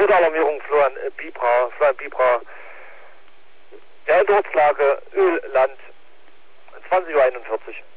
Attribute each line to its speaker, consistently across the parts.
Speaker 1: Notalarmierung Florian Bibra. Der Ortslage Ölland 20:41 Uhr.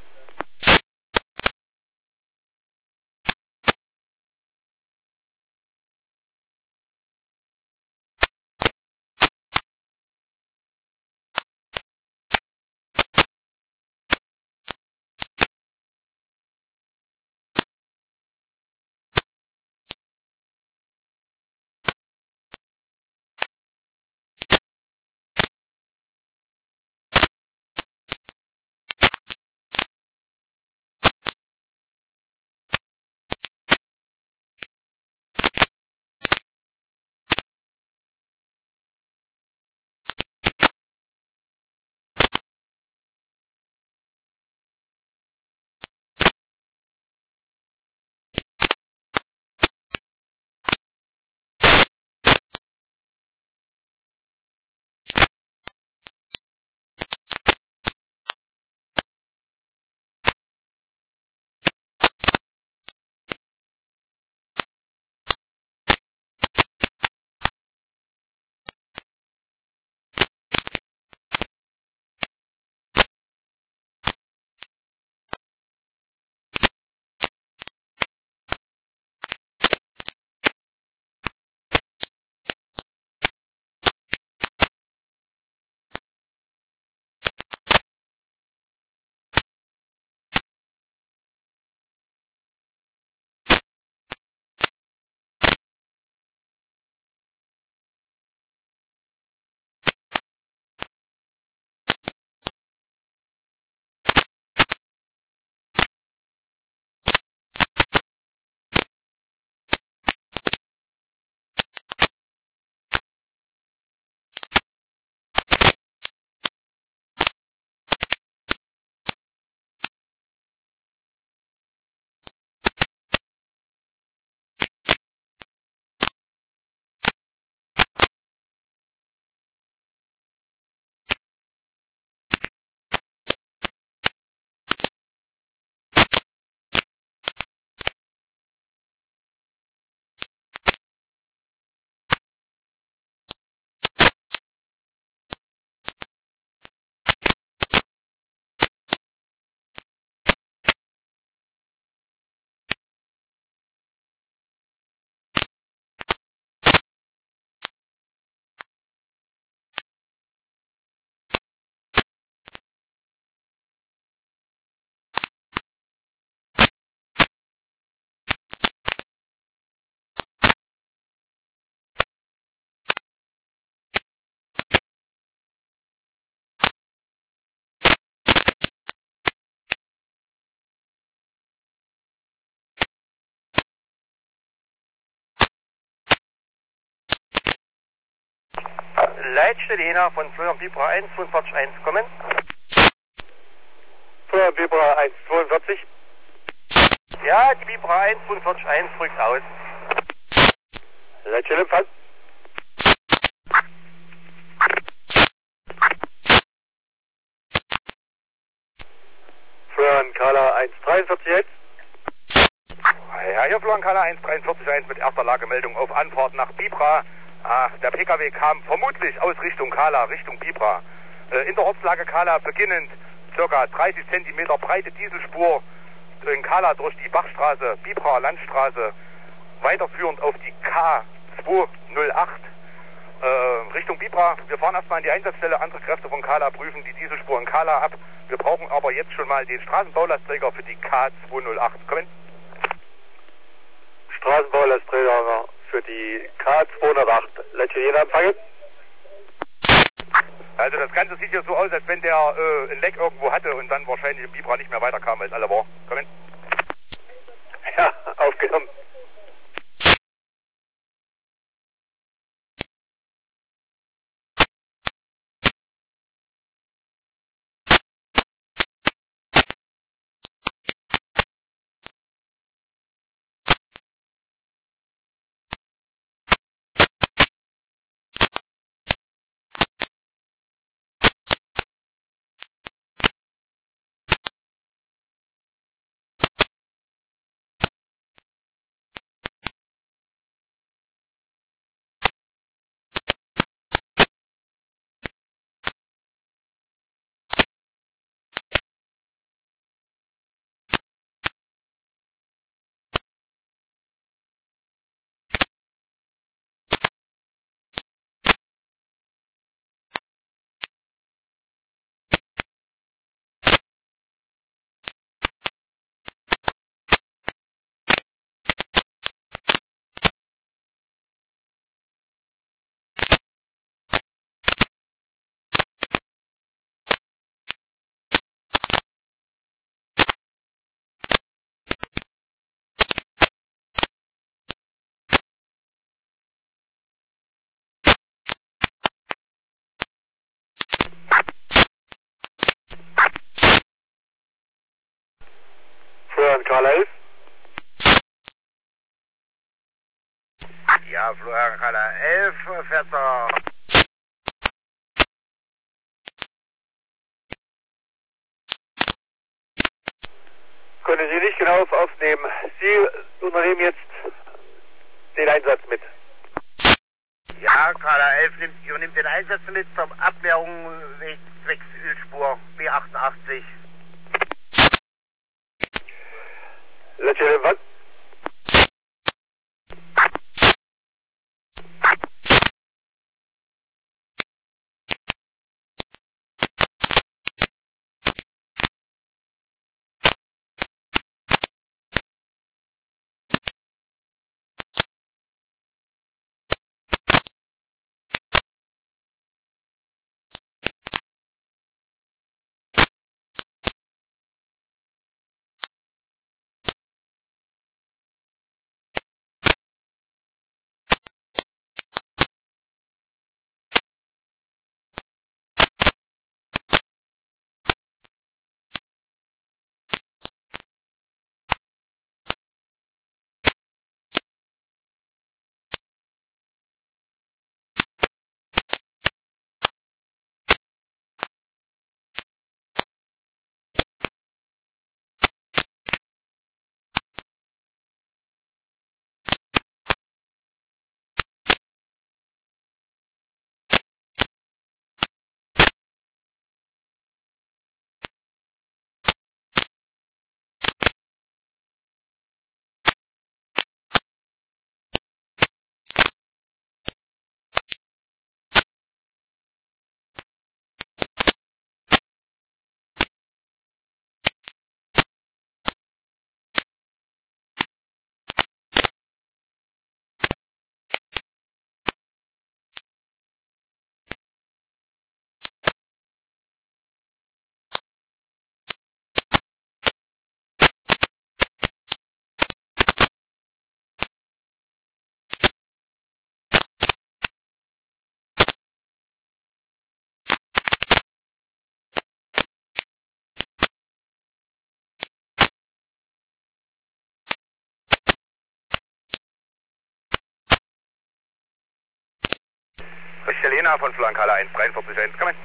Speaker 2: Leitstelle Jena von Florian Bibra 1:42:1 kommen.
Speaker 1: Florian Bibra 1:42.
Speaker 2: Ja, die Bibra 1:42:1 rückt aus.
Speaker 1: Leitstelle Empfang. Florian Kala 1:43:1.
Speaker 2: Ja, hier Florian Kala 1:43:1 mit erster Lagemeldung auf Anfahrt nach Bibra. Der PKW kam vermutlich aus Richtung Kala, Richtung Bibra. In der Ortslage Kala beginnend ca. 30 cm breite Dieselspur in Kala durch die Bachstraße, Bibra Landstraße, weiterführend auf die K208 Richtung Bibra. Wir fahren erstmal in die Einsatzstelle, andere Kräfte von Kala prüfen die Dieselspur in Kala ab. Wir brauchen aber jetzt schon mal den Straßenbaulastträger für die K208. Kommen.
Speaker 1: Straßenbaulastträger für die K208. Leitstelle Jena empfangen.
Speaker 2: Also das Ganze sieht hier so aus, als wenn der ein Leck irgendwo hatte und dann wahrscheinlich im Bibra nicht mehr weiterkam, als alle war. Kommen.
Speaker 1: Ja, aufgenommen. Florian Carla 11.
Speaker 2: Ja, Florian Carla 11, fährt er.
Speaker 1: Können Sie nicht genau aufnehmen. Sie unternehmen jetzt den Einsatz mit.
Speaker 2: Ja, Carla 11 übernimmt den Einsatz mit zur Abwehrung zwecks Ölspur B88.
Speaker 1: Letzte was?
Speaker 2: Helena von Florian Carla 1, 43.1, komm in.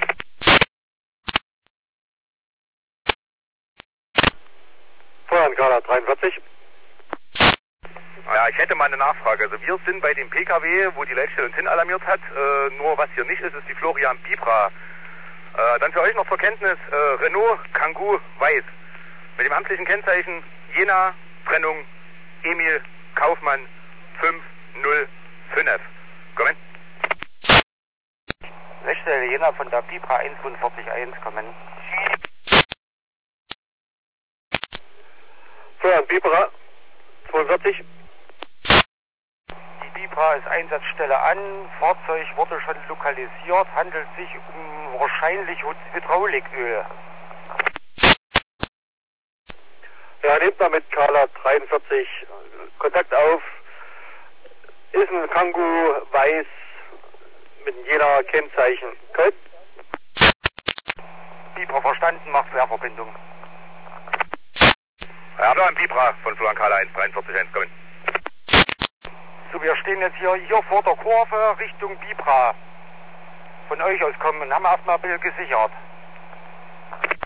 Speaker 1: Florian Carla 43.
Speaker 2: Ja, ich hätte mal eine Nachfrage. Also wir sind bei dem PKW, wo die Leitstelle uns hin alarmiert hat. Nur was hier nicht ist, ist die Florian Bibra. Dann für euch noch zur Kenntnis, Renault Kangoo Weiß. Mit dem amtlichen Kennzeichen Jena, Trennung, Emil Kaufmann 505. Kommen.
Speaker 3: Leitstelle Jena von der Bibra 141 kommen.
Speaker 1: Florian Bibra 42.
Speaker 3: Die Bibra ist Einsatzstelle an. Fahrzeug wurde schon lokalisiert. Handelt sich um wahrscheinlich Hydrauliköl.
Speaker 1: Ja, nehmt mal mit Carla 43 Kontakt auf. Ist ein Kangoo Weiß mit jener Kennzeichen. Gut?
Speaker 3: Bibra verstanden, macht Querverbindung.
Speaker 2: Ja, Florian Bibra von Florian Carla 1, 43.1, kommen.
Speaker 3: So, wir stehen jetzt hier vor der Kurve Richtung Bibra. Von euch aus kommen, haben wir erstmal ein bisschen gesichert.